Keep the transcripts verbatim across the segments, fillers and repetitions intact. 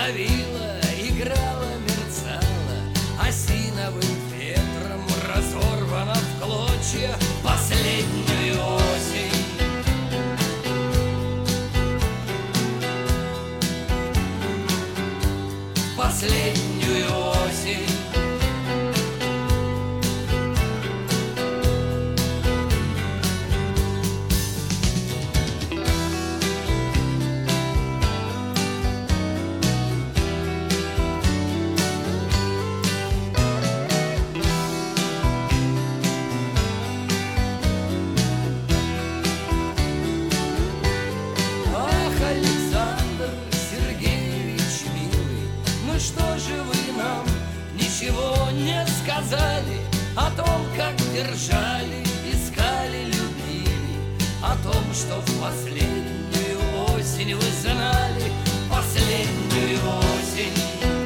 ловила, играла, мерцала, осиновым ветром разорвана в клочья последнюю осень. Последнюю осень. Что же вы нам ничего не сказали о том, как держали, искали, любили, о том, что в последнюю осень вы знали, последнюю осень.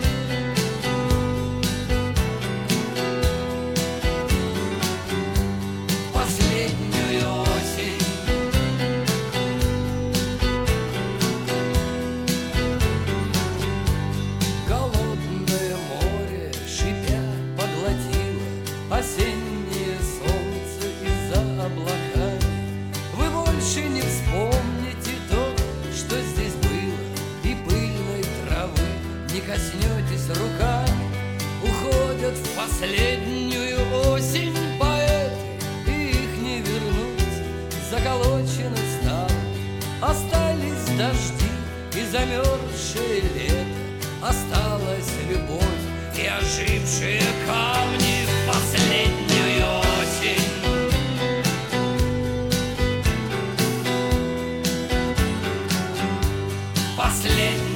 Последнюю осень. Осеннее солнце из-за облаками. Вы больше не вспомните то, что здесь было, и пыльной травы не коснетесь руками. Уходят в последнюю осень поэты, и их не вернуть, заколочены стало. Остались дожди и замерзшее лето, осталась любовь и ожившие камни. Последнюю осень. Последнюю